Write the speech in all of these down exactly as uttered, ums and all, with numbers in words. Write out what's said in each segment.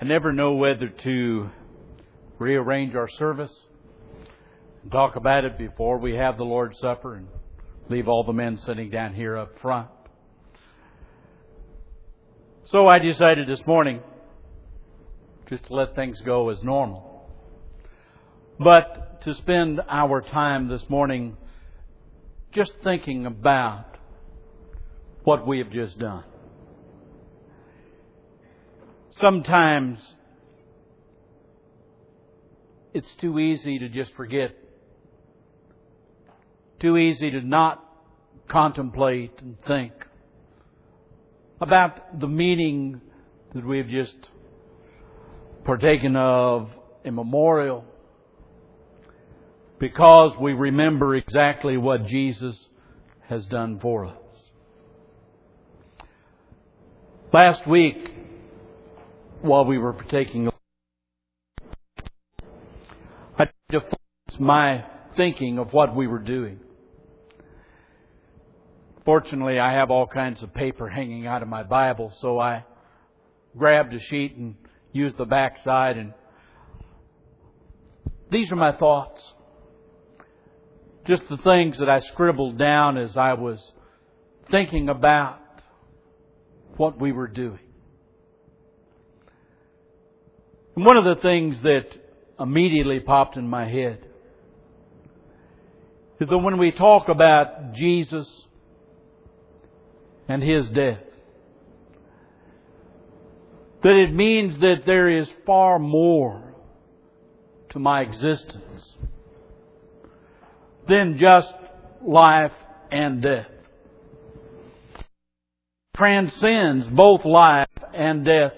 never know whether to rearrange our service and talk about it before we have the Lord's Supper and leave all the men sitting down here up front. So I decided this morning just to let things go as normal. But to spend our time this morning just thinking about what we have just done. Sometimes it's too easy to just forget. Too easy to not contemplate and think about the meaning that we've just partaken of, a memorial, because we remember exactly what Jesus has done for us. Last week, while we were partaking, I tried to focus my thinking of what we were doing. Fortunately, I have all kinds of paper hanging out of my Bible, so I grabbed a sheet and used the back side, and these are my thoughts. Just the things that I scribbled down as I was thinking about what we were doing. And one of the things that immediately popped in my head is that when we talk about Jesus and His death, that it means that there is far more to my existence than just life and death. Transcends both life and death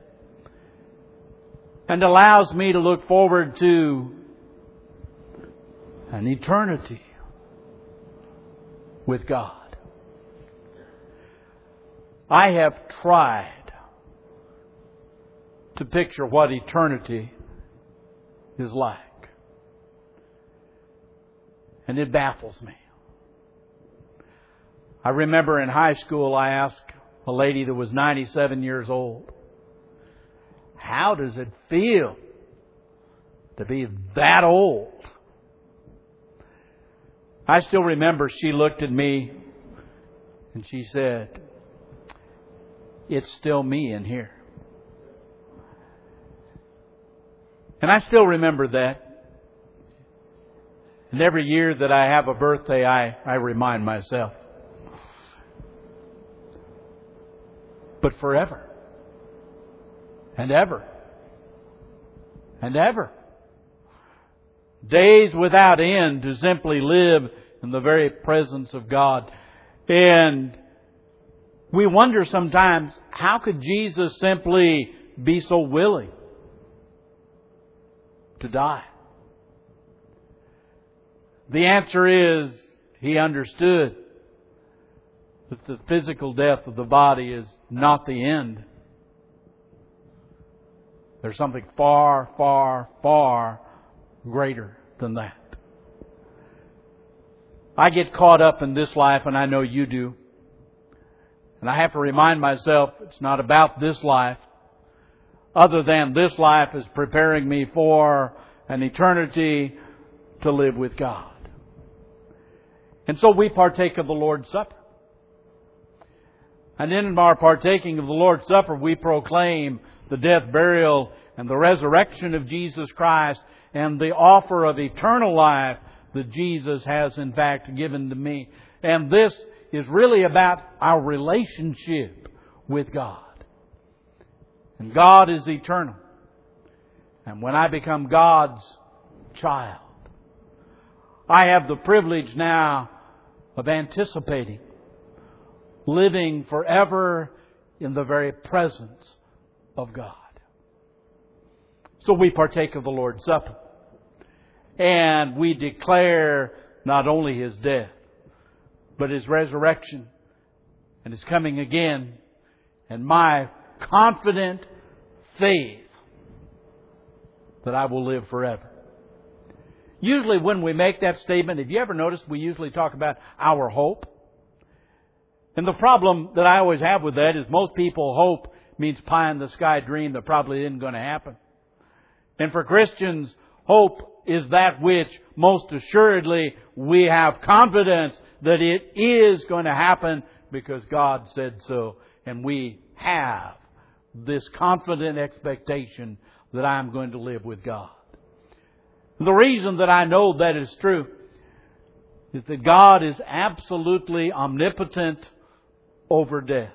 and allows me to look forward to an eternity with God. I have tried to picture what eternity is like. And it baffles me. I remember in high school I asked a lady that was ninety-seven years old, how does it feel to be that old? I still remember she looked at me and she said, it's still me in here. And I still remember that. And every year that I have a birthday, I, I remind myself. But forever. And ever. And ever. Days without end to simply live in the very presence of God. And we wonder sometimes, how could Jesus simply be so willing to die? The answer is, He understood that the physical death of the body is not the end. There's something far, far, far greater than that. I get caught up in this life, and I know you do. And I have to remind myself, it's not about this life. Other than this life is preparing me for an eternity to live with God. And so we partake of the Lord's Supper. And in our partaking of the Lord's Supper, we proclaim the death, burial, and the resurrection of Jesus Christ and the offer of eternal life that Jesus has in fact given to me. And this is really about our relationship with God. And God is eternal. And when I become God's child, I have the privilege now of anticipating living forever in the very presence of God. So we partake of the Lord's Supper. And we declare not only His death, but His resurrection and His coming again. And my confident faith that I will live forever. Usually when we make that statement, have you ever noticed we usually talk about our hope? And the problem that I always have with that is most people hope means pie in the sky dream that probably isn't going to happen. And for Christians, hope is that which most assuredly we have confidence that it is going to happen because God said so. And we have this confident expectation that I'm going to live with God. The reason that I know that is true is that God is absolutely omnipotent over death.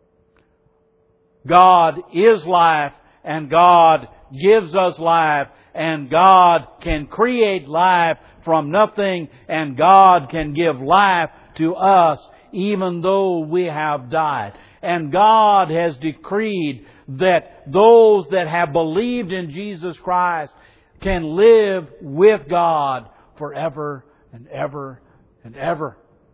God is life, and God gives us life, and God can create life from nothing, and God can give life to us even though we have died. And God has decreed that those that have believed in Jesus Christ can live with God forever and ever and ever.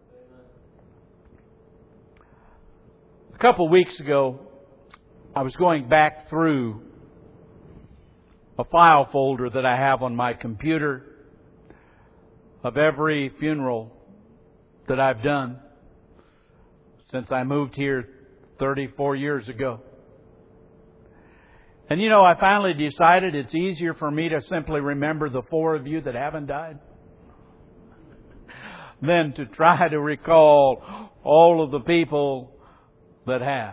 A couple of weeks ago, I was going back through a file folder that I have on my computer of every funeral that I've done since I moved here thirty-four years ago. And you know, I finally decided it's easier for me to simply remember the four of you that haven't died than to try to recall all of the people that have.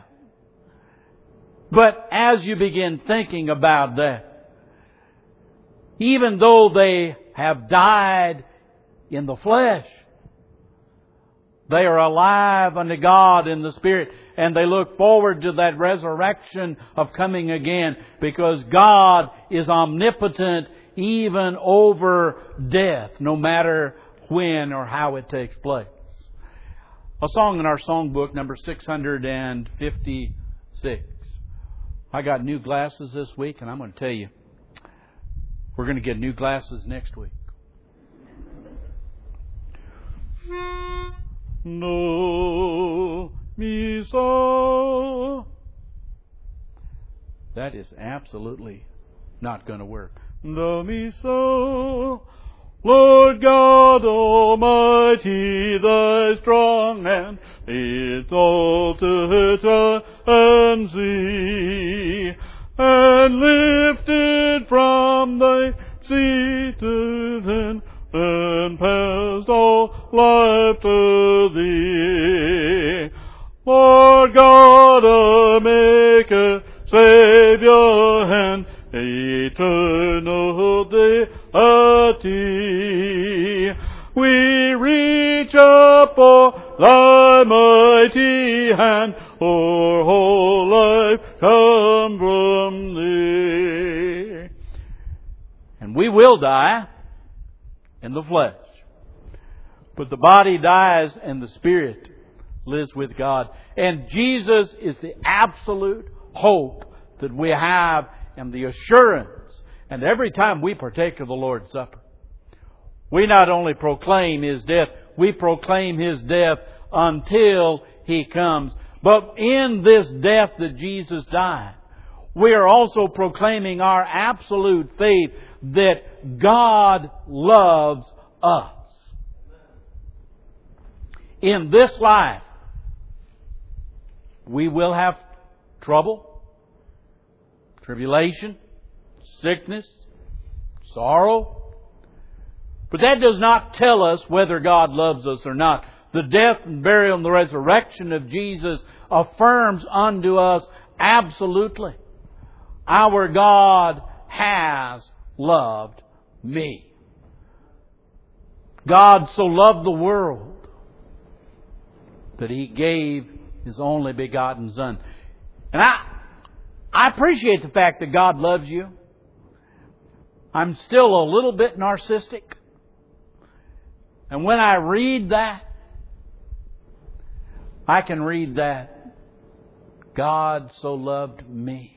But as you begin thinking about that, even though they have died in the flesh, they are alive unto God in the Spirit, and they look forward to that resurrection of coming again, because God is omnipotent even over death, no matter when or how it takes place. A song in our songbook, number six hundred fifty-six. I got new glasses this week, and I'm going to tell you, we're going to get new glasses next week. No, me so. That is absolutely not going to work. No, me so. Lord God Almighty, thy strong hand exalted and see, and lifted from thy seated hand, and past all life to thee. Lord God, a Maker, Saviour, and eternal deity, we reach up for thy mighty hand, our whole life come from thee. And we will die in the flesh, but the body dies and the spirit lives with God. And Jesus is the absolute hope that we have and the assurance. And every time we partake of the Lord's Supper, we not only proclaim His death, we proclaim His death until He comes. But in this death that Jesus died, we are also proclaiming our absolute faith that God loves us. In this life, we will have trouble, tribulation, sickness, sorrow. But that does not tell us whether God loves us or not. The death and burial and the resurrection of Jesus affirms unto us absolutely, our God has loved me. God so loved the world that He gave His only begotten Son. And I, I appreciate the fact that God loves you. I'm still a little bit narcissistic. And when I read that, I can read that God so loved me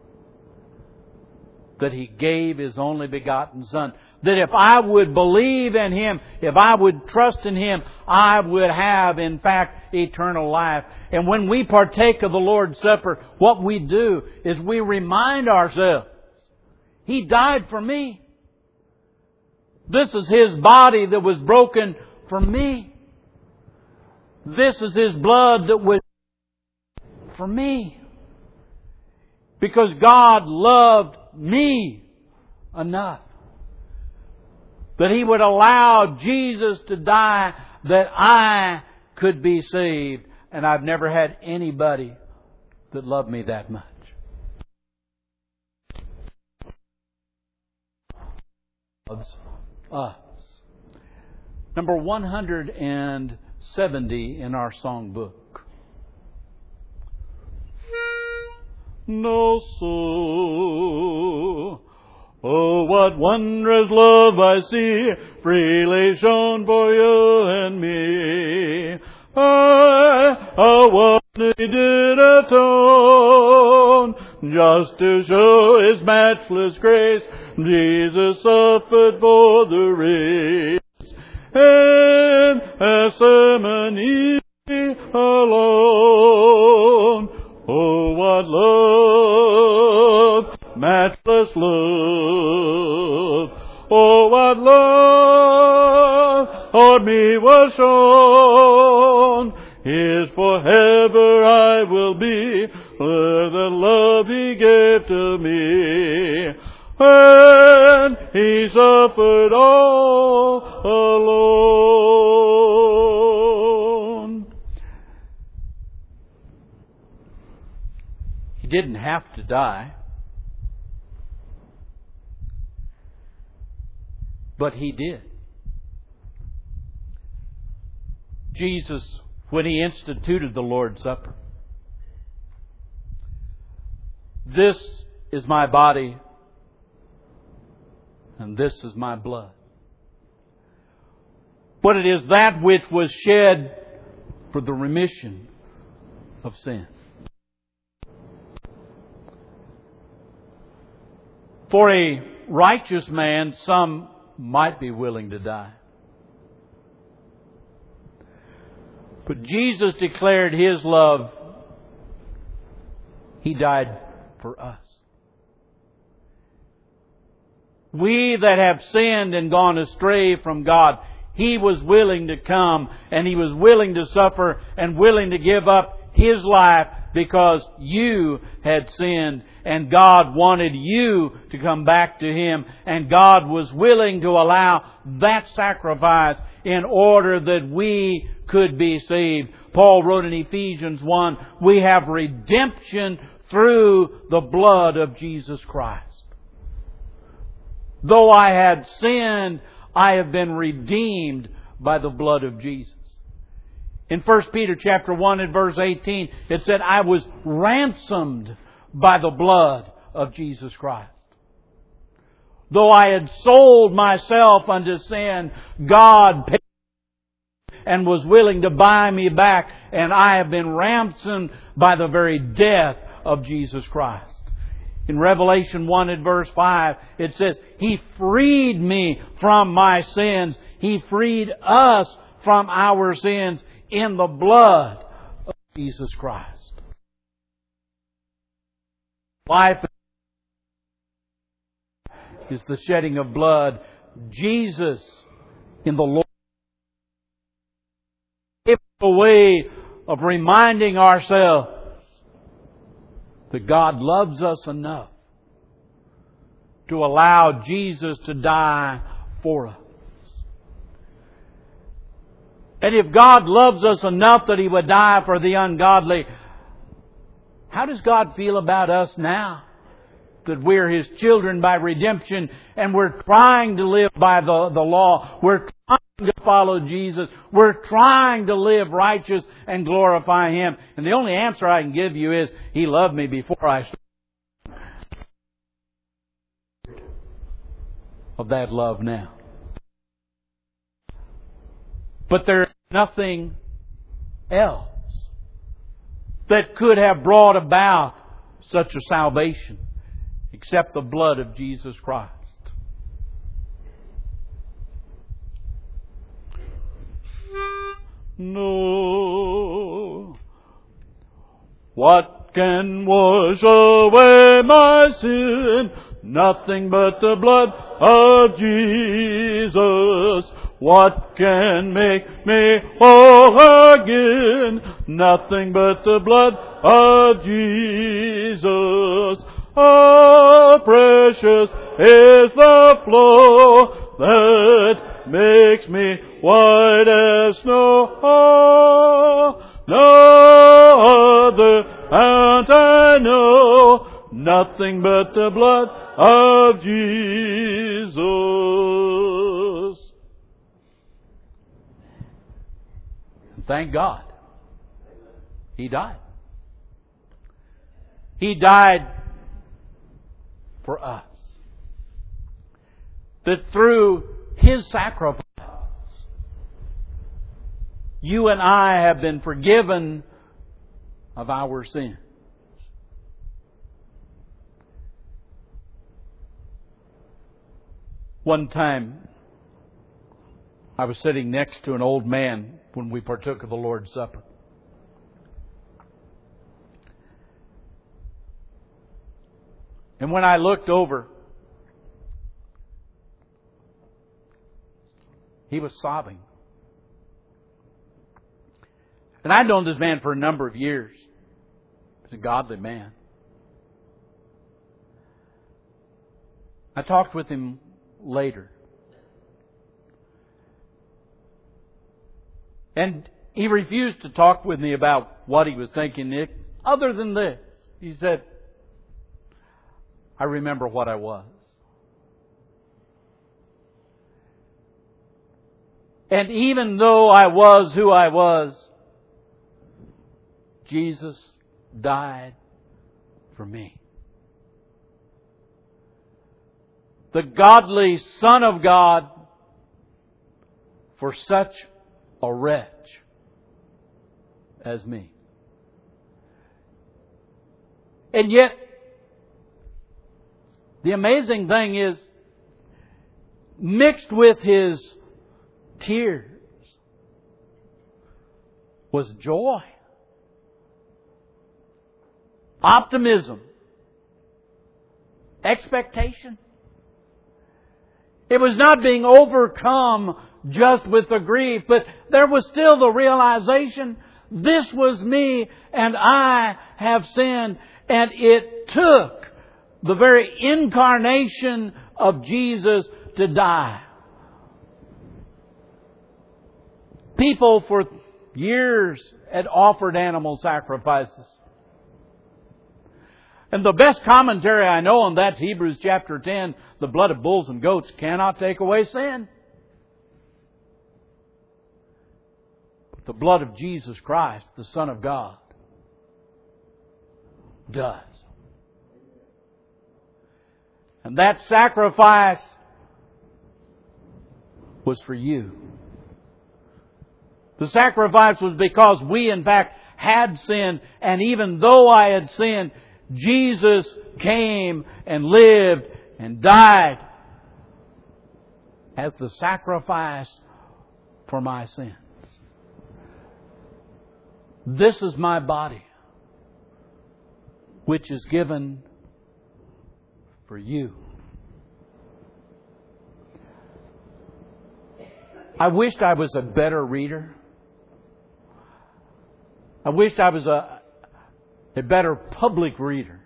that He gave His only begotten Son. That if I would believe in Him, if I would trust in Him, I would have, in fact, eternal life. And when we partake of the Lord's Supper, what we do is we remind ourselves, He died for me. This is His body that was broken for me. This is His blood that was for me. Because God loved me enough that He would allow Jesus to die that I could be saved. And I've never had anybody that loved me that much. Loves us. Number one hundred seventy in our songbook. No soul. Oh, what wondrous love I see, freely shown for you and me. I, oh, what He did atone, just to show His matchless grace, Jesus suffered for the race. And Gethsemane alone. Oh, what love, matchless love. Oh, what love on me was shown. Is forever I will be, for the love He gave to me. And He suffered all alone. He didn't have to die, but He did. Jesus, when He instituted the Lord's Supper, this is my body and this is my blood. But it is that which was shed for the remission of sin. For a righteous man, some might be willing to die. But Jesus declared His love. He died for us. We that have sinned and gone astray from God, He was willing to come and He was willing to suffer and willing to give up His life because you had sinned and God wanted you to come back to Him, and God was willing to allow that sacrifice in order that we could be saved. Paul wrote in Ephesians one, we have redemption through the blood of Jesus Christ. Though I had sinned, I have been redeemed by the blood of Jesus. In First Peter chapter one and verse eighteen, it said, I was ransomed by the blood of Jesus Christ. Though I had sold myself unto sin, God paid and was willing to buy me back, and I have been ransomed by the very death of Jesus Christ. In Revelation one and verse five, it says, He freed me from my sins. He freed us from our sins in the blood of Jesus Christ. Life is the shedding of blood. Jesus in the Lord. It's a way of reminding ourselves that God loves us enough to allow Jesus to die for us. And if God loves us enough that He would die for the ungodly, how does God feel about us now? That we're His children by redemption and we're trying to live by the, the law. We're trying to follow Jesus. We're trying to live righteous and glorify Him. And the only answer I can give you is, He loved me before I started. Of that love now. But there's nothing else that could have brought about such a salvation except the blood of Jesus Christ. No. What can wash away my sin? Nothing but the blood of Jesus. What can make me whole again? Nothing but the blood of Jesus. How precious is the flow that makes me white as snow. Oh, no other fount I know, nothing but the blood of Jesus. Thank God, He died. He died for us. That through His sacrifice, you and I have been forgiven of our sins. One time, I was sitting next to an old man when we partook of the Lord's Supper. And when I looked over, he was sobbing. And I'd known this man for a number of years. He's a godly man. I talked with him later. And he refused to talk with me about what he was thinking, Nick. Other than this, he said, I remember what I was. And even though I was who I was, Jesus died for me. The godly Son of God for such a wretch as me. And yet, the amazing thing is, mixed with His tears was joy, optimism, expectation. It was not being overcome just with the grief, but there was still the realization, this was me and I have sinned, and it took the very incarnation of Jesus to die. People for years had offered animal sacrifices. And the best commentary I know on that's Hebrews chapter ten. The blood of bulls and goats cannot take away sin. But the blood of Jesus Christ, the Son of God, does. And that sacrifice was for you. The sacrifice was because we in fact had sinned. And even though I had sinned, Jesus came and lived and died as the sacrifice for my sins. This is my body, which is given for you. I wished I was a better reader. I wished I was a a better public reader.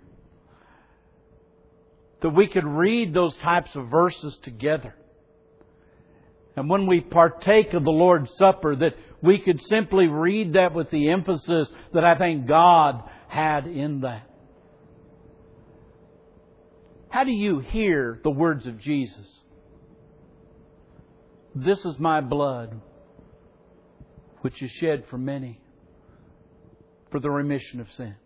That we could read those types of verses together. And when we partake of the Lord's Supper, that we could simply read that with the emphasis that I think God had in that. How do you hear the words of Jesus? This is my blood, which is shed for many, for the remission of sin.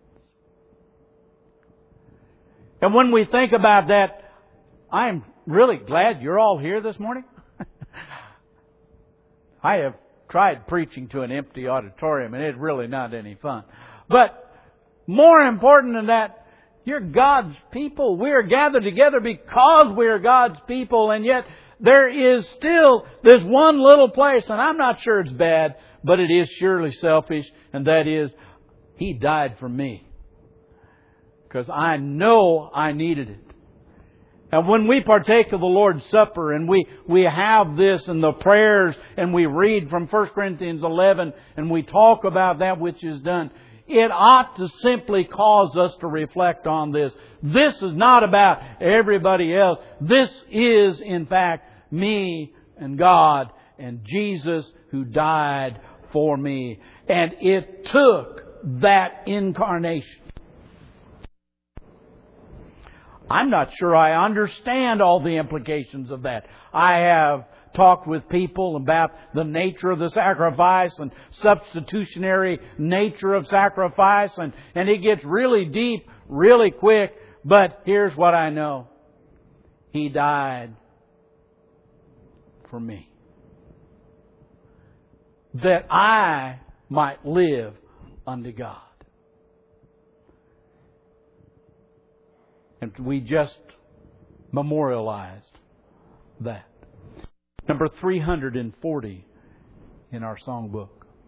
And when we think about that, I'm really glad you're all here this morning. I have tried preaching to an empty auditorium, and it's really not any fun. But more important than that, you're God's people. We are gathered together because we are God's people, and yet there is still this one little place, and I'm not sure it's bad, but it is surely selfish, and that is, He died for me. Because I know I needed it. And when we partake of the Lord's Supper and we, we have this in the prayers and we read from First Corinthians eleven and we talk about that which is done, it ought to simply cause us to reflect on this. This is not about everybody else. This is, in fact, me and God and Jesus who died for me. And it took that incarnation. I'm not sure I understand all the implications of that. I have talked with people about the nature of the sacrifice and substitutionary nature of sacrifice, and, and it gets really deep really quick. But here's what I know. He died for me, that I might live unto God. And we just memorialized that. Number three hundred forty in our songbook.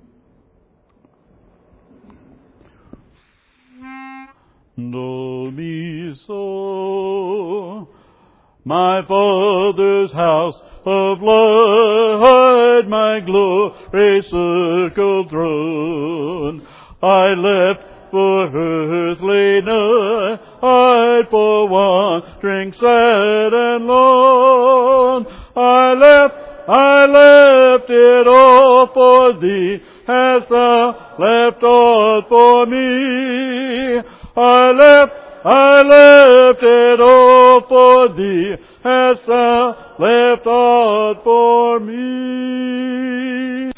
Know me so, my Father's house of light, my glory circled throne. I left for earthly night, I for wandering sad and lone. I left, I left it all for Thee, hast Thou left all for me. I left, I left it all for Thee, hast Thou left all for me.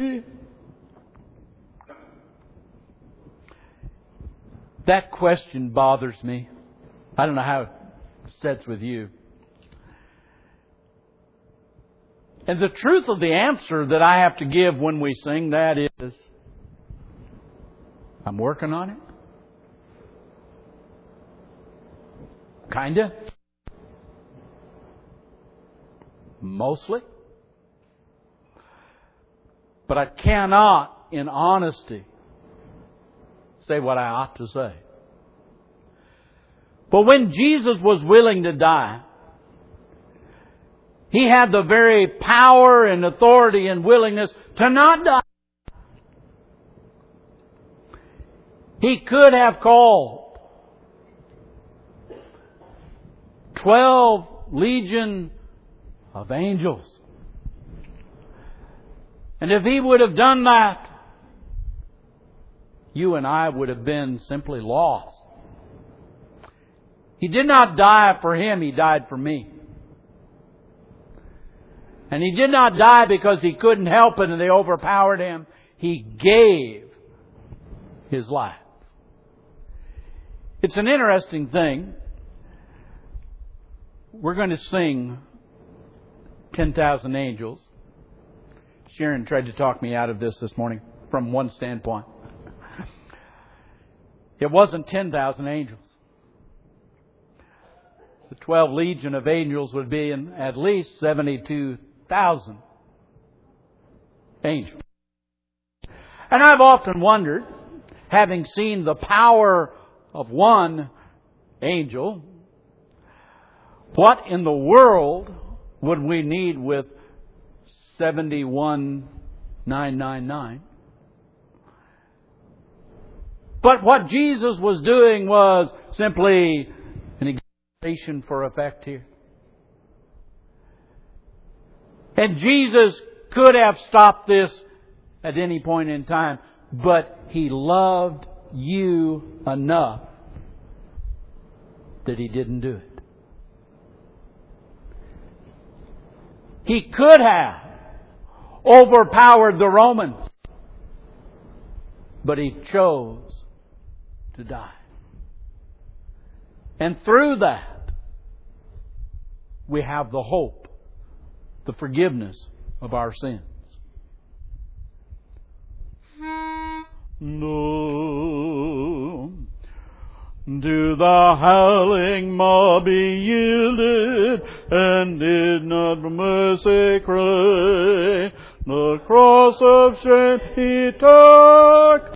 That question bothers me. I don't know how it sits with you. And the truth of the answer that I have to give when we sing that is, I'm working on it. Kinda. Mostly. But I cannot, in honesty, say what I ought to say. But when Jesus was willing to die, He had the very power and authority and willingness to not die. He could have called twelve legion of angels. And if He would have done that, you and I would have been simply lost. He did not die for Him, He died for me. And He did not die because He couldn't help it and they overpowered Him. He gave His life. It's an interesting thing. We're going to sing ten thousand Angels. Sharon tried to talk me out of this this morning from one standpoint. It wasn't ten thousand angels. The twelve legion of angels would be in at least seventy-two thousand angels. And I've often wondered, having seen the power of one angel, what in the world would we need with seventy-one thousand nine hundred ninety-nine? But what Jesus was doing was simply an exaggeration for effect here. And Jesus could have stopped this at any point in time, but He loved you enough that He didn't do it. He could have overpowered the Romans, but He chose to die. And through that, we have the hope, the forgiveness of our sins. No, do the howling mob be yielded, and did not mercy cry? The cross of shame He took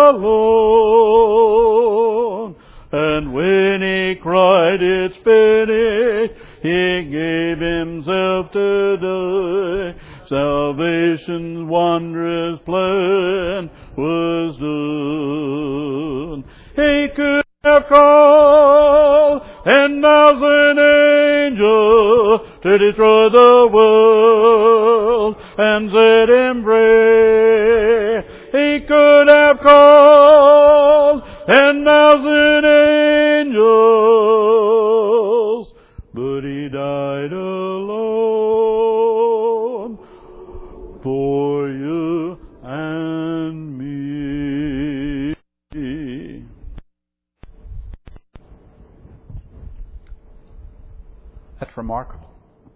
alone. And when He cried, it's finished, He gave Himself to die. Salvation's wondrous plan was done. He could have called ten thousand angels to destroy the world and set him free. He could have called ten thousand angels, but He died alone for you and me. That's remarkable.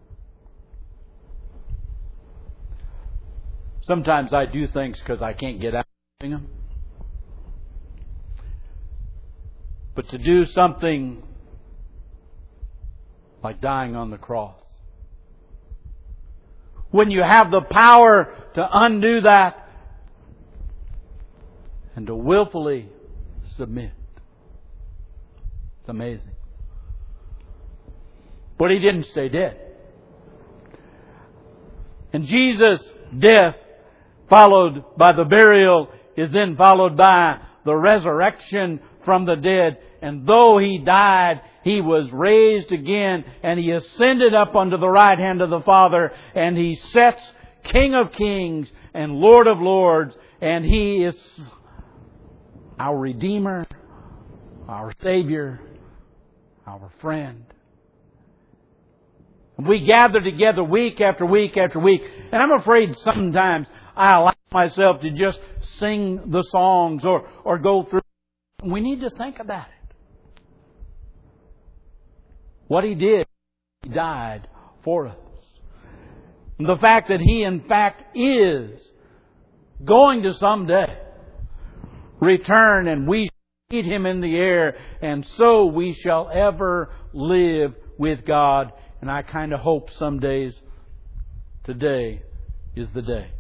Sometimes I do things because I can't get out of doing them. But to do something like dying on the cross, when you have the power to undo that and to willfully submit, it's amazing. But He didn't stay dead. And Jesus' death, followed by the burial, is then followed by the resurrection from the dead. And though He died, He was raised again, and He ascended up unto the right hand of the Father, and He sits King of Kings and Lord of Lords, and He is our Redeemer, our Savior, our friend. We gather together week after week after week. And I'm afraid sometimes I allow myself to just sing the songs or, or go through. We need to think about it. What He did, He died for us. And the fact that He in fact is going to someday return, and we shall meet Him in the air, and so we shall ever live with God. And I kind of hope some days today is the day.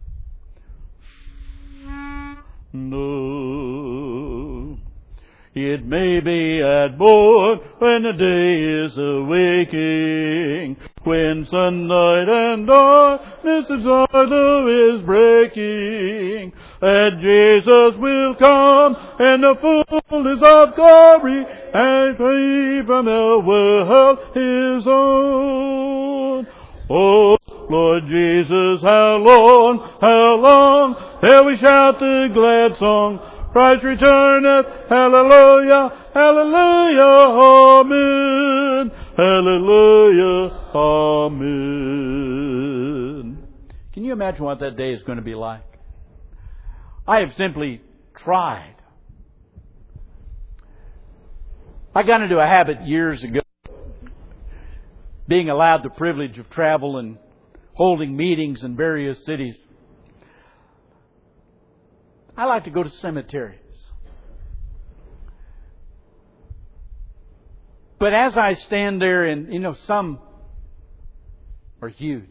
No, it may be at morn when the day is awaking, when sunlight and darkness of shadow is breaking, that Jesus will come and the fullness of glory and free from the world His own. Oh, Lord Jesus, how long, how long till we shout the glad song, Christ returneth, hallelujah, hallelujah, amen, hallelujah, amen. Can you imagine what that day is going to be like? I have simply tried. I got into a habit years ago, being allowed the privilege of travel and holding meetings in various cities. I like to go to cemeteries. But as I stand there, and you know, some are huge.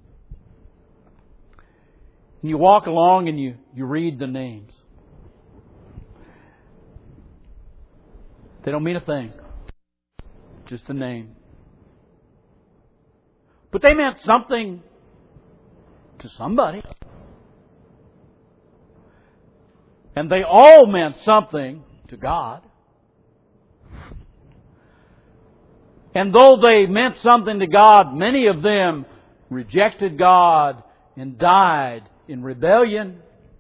And you walk along and you, you read the names. They don't mean a thing. Just a name. But they meant something to somebody. And they all meant something to God. And though they meant something to God, many of them rejected God and died in rebellion.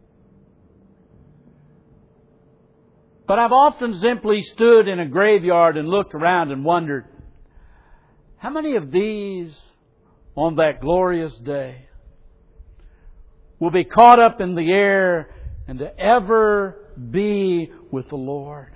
But I've often simply stood in a graveyard and looked around and wondered, how many of these on that glorious day will be caught up in the air and to ever be with the Lord?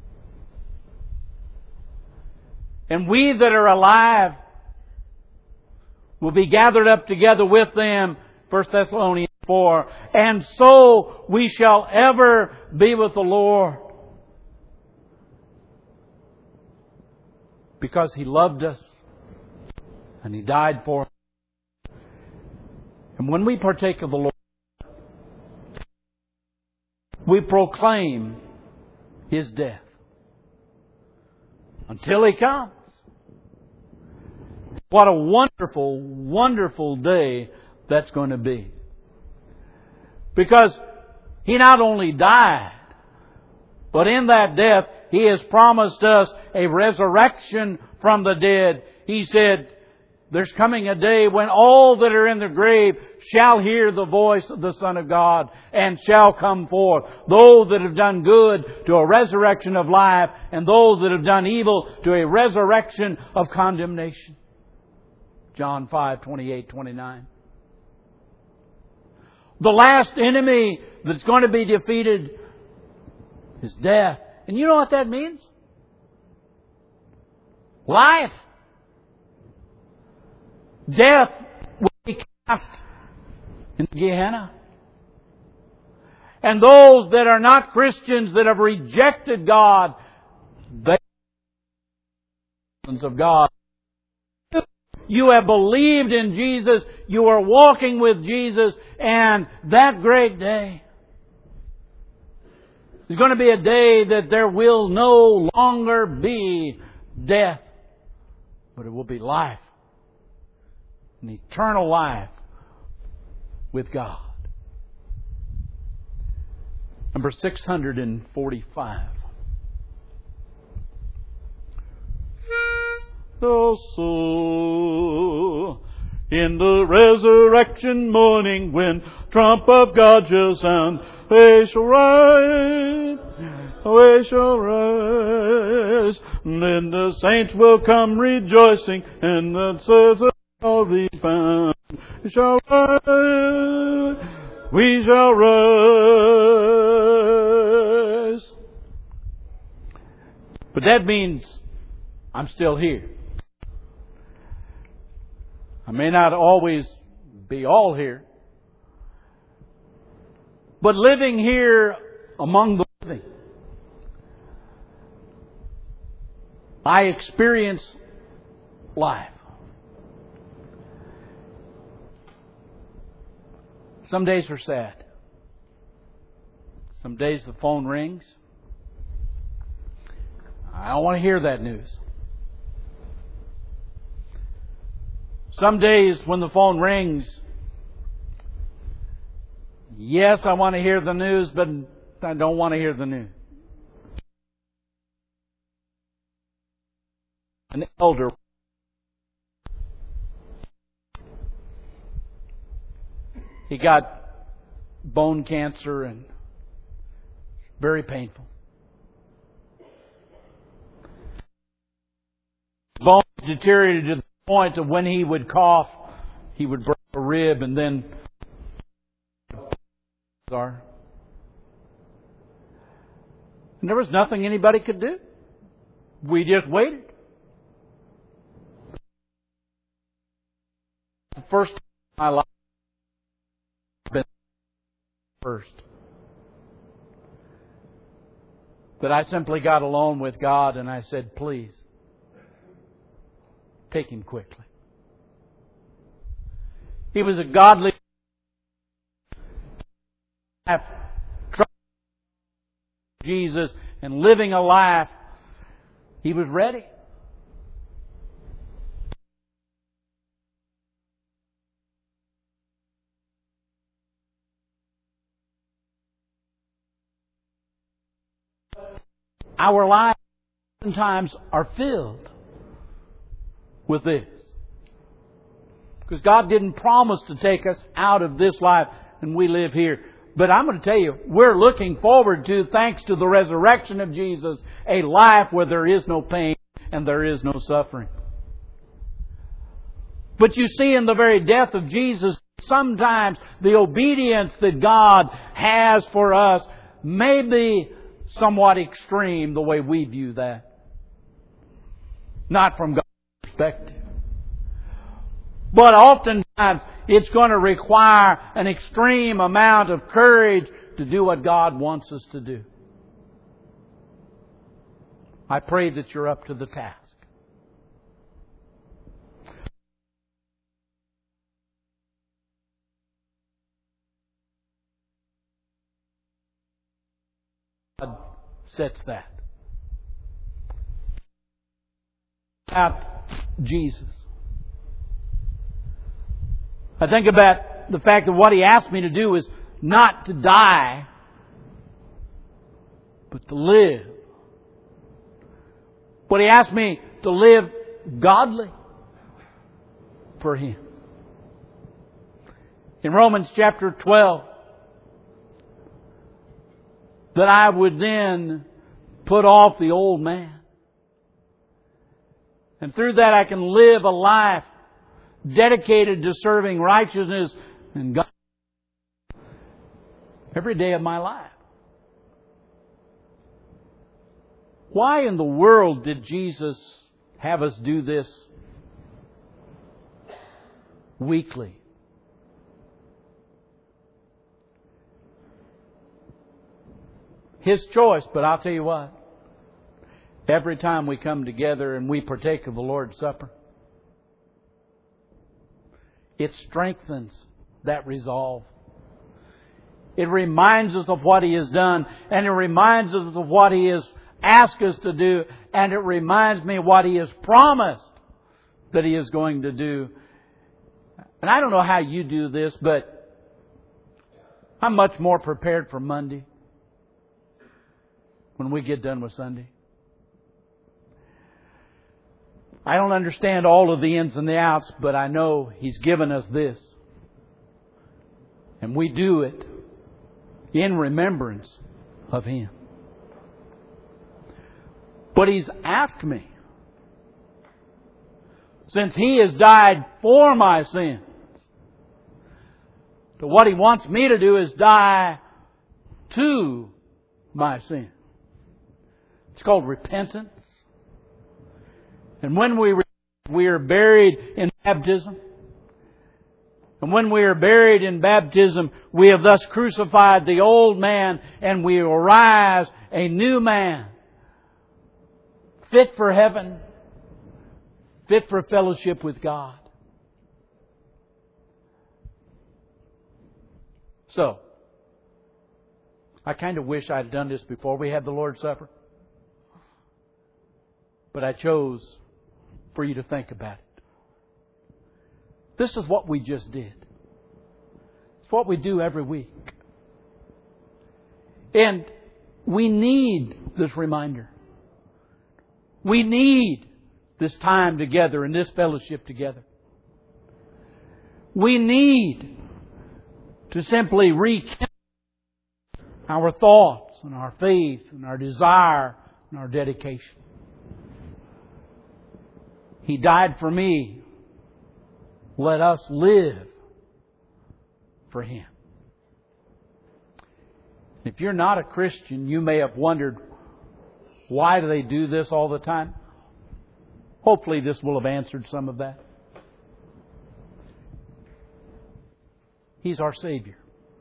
And we that are alive will be gathered up together with them, First Thessalonians four, and so we shall ever be with the Lord. Because He loved us and He died for us. And when we partake of the Lord, we proclaim His death until He comes. What a wonderful, wonderful day that's going to be. Because He not only died, but in that death, He has promised us a resurrection from the dead. He said, there's coming a day when all that are in the grave shall hear the voice of the Son of God and shall come forth. Those that have done good to a resurrection of life, and those that have done evil to a resurrection of condemnation. John five, twenty-eight, twenty-nine. The last enemy that's going to be defeated is death. And you know what that means? Life. Death will be cast in Gehenna. And those that are not Christians, that have rejected God, they are of God. You have believed in Jesus, you are walking with Jesus, and that great day is going to be a day that there will no longer be death, but it will be life. An eternal life with God. Number six hundred forty-five. Also, in the resurrection morning, when trump of God shall sound, we shall rise, we shall rise. Then the saints will come rejoicing, and the saints shall be found. We shall rise, we shall rise. But that means I'm still here. I may not always be all here, but living here among the living, I experience life. Some days are sad. Some days the phone rings. I don't want to hear that news. Some days when the phone rings, yes, I want to hear the news, but I don't want to hear the news. An elder, he got bone cancer and it's very painful. Bone deteriorated to the point of when he would cough, he would break a rib and then and there was nothing anybody could do. We just waited. The first time in my life I've been first. But I simply got alone with God and I said, please, take him quickly. He was a godly life, trusting Jesus and living a life. He was ready. Our lives sometimes are filled with this. Because God didn't promise to take us out of this life and we live here. But I'm going to tell you, we're looking forward to, thanks to the resurrection of Jesus, a life where there is no pain and there is no suffering. But you see in the very death of Jesus, sometimes the obedience that God has for us may be somewhat extreme the way we view that. Not from God's perspective. But oftentimes it's going to require an extreme amount of courage to do what God wants us to do. I pray that you're up to the task. God sets that. About Jesus. I think about the fact that what He asked me to do is not to die but to live. But He asked me to live godly for Him. In Romans chapter twelve, that I would then put off the old man. And through that I can live a life dedicated to serving righteousness and God every day of my life. Why in the world did Jesus have us do this weekly? His choice, but I'll tell you what. Every time we come together and we partake of the Lord's Supper, it strengthens that resolve. It reminds us of what He has done, and it reminds us of what He has asked us to do, and it reminds me of what He has promised that He is going to do. And I don't know how you do this, but I'm much more prepared for Monday when we get done with Sunday. I don't understand all of the ins and the outs, but I know He's given us this. And we do it in remembrance of Him. But He's asked me, since He has died for my sins, to what He wants me to do is die to my sin. It's called repentance. And when we we are buried in baptism, and when we are buried in baptism, we have thus crucified the old man, and we arise a new man, fit for heaven, fit for fellowship with God. So, I kind of wish I'd done this before we had the Lord's Supper. But I chose for you to think about it. This is what we just did. It's what we do every week. And we need this reminder. We need this time together and this fellowship together. We need to simply rekindle our thoughts and our faith and our desire and our dedication. He died for me. Let us live for Him. If you're not a Christian, you may have wondered, why do they do this all the time? Hopefully this will have answered some of that. He's our Savior.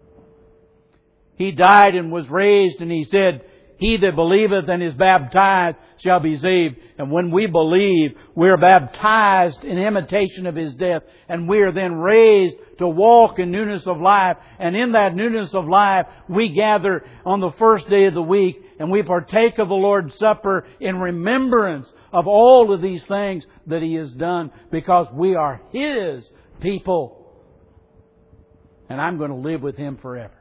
He died and was raised, and He said, He that believeth and is baptized shall be saved. And when we believe, we are baptized in imitation of His death. And we are then raised to walk in newness of life. And in that newness of life, we gather on the first day of the week and we partake of the Lord's Supper in remembrance of all of these things that He has done, because we are His people. And I'm going to live with Him forever.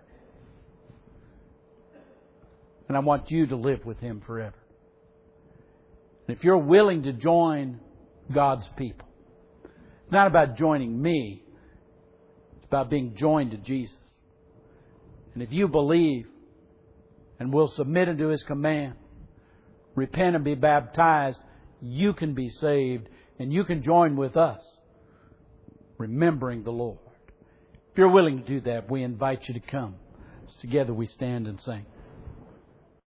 And I want you to live with Him forever. And if you're willing to join God's people, it's not about joining me. It's about being joined to Jesus. And if you believe and will submit unto His command, repent and be baptized, you can be saved and you can join with us, remembering the Lord. If you're willing to do that, we invite you to come. Together we stand and sing.